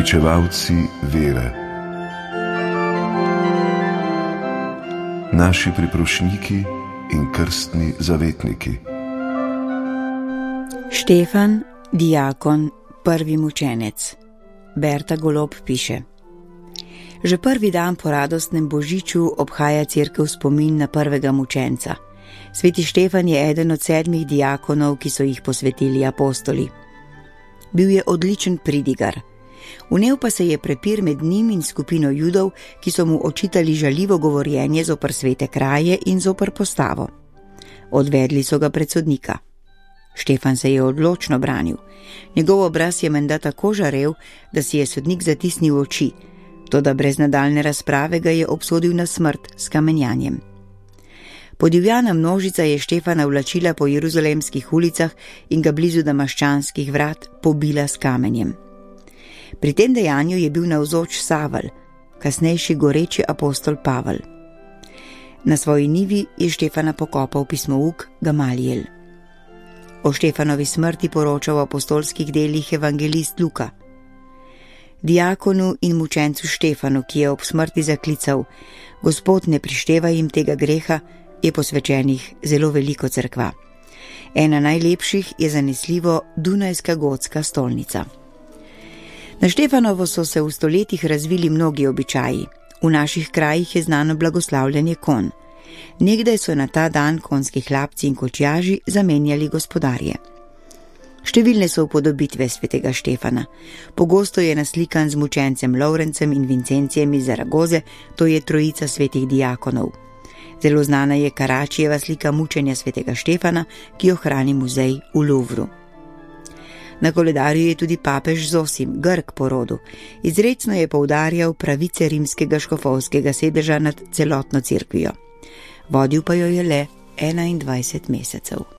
Pričevalci vere. Naši priprošniki in krstni zavetniki. Štefan, diakon, prvi mučenec. Berta Golob piše: Že prvi dan po radostnem božiču obhaja cerkev spomin na prvega mučenca. Sveti Štefan je eden od 7 diakonov, ki so jih posvetili apostoli. Bil je odličen pridigar. Vnel pa se je prepir med njim in skupino Judov, ki so mu očitali žaljivo govorjenje zoper svete kraje in zoper postavo. Odvedli so ga pred sodnika. Štefan se je odločno branil. Njegov obraz je menda tako žarel, da si je sodnik zatisnil oči, toda brez nadaljne razprave ga je obsodil na smrt s kamenjanjem. Podivjana množica je Štefana vlačila po jeruzalemskih ulicah in ga blizu damaščanskih vrat pobila s kamenjem. Pri tem dejanju je bil navzoč Savel, kasnejši goreči apostol Pavel. Na svoji nivi je Štefana pokopal pismouk Gamalijel. O Štefanovi smrti poroča v apostolskih delih evangelist Luka. Diakonu in mučencu Štefanu, ki je ob smrti zaklical: Gospod, ne prištevaj jim tega greha, je posvečenih zelo veliko cerkva. Ena najlepših je zanesljivo Dunajska gotska stolnica. Na Štefanovo so se v stoletjih razvili mnogi običaji. V naših krajih je znano blagoslavljanje konj. Nekdaj so na ta dan konjski hlapci in kočjaži zamenjali gospodarje. Številne so upodobitve svetega Štefana. Pogosto je naslikan z mučencem Lovrencem in Vincencijem iz Zaragoze, to je trojica svetih diakonov. Zelo znana je Karačijeva slika mučenja svetega Štefana, ki jo hrani muzej v Louvru. Na koledarju je tudi papež Zosim, Grk po rodu. Izrecno je poudarjal pravice rimskega škofovskega sedeža nad celotno cerkvijo. Vodil pa jo je le 21 mesecev.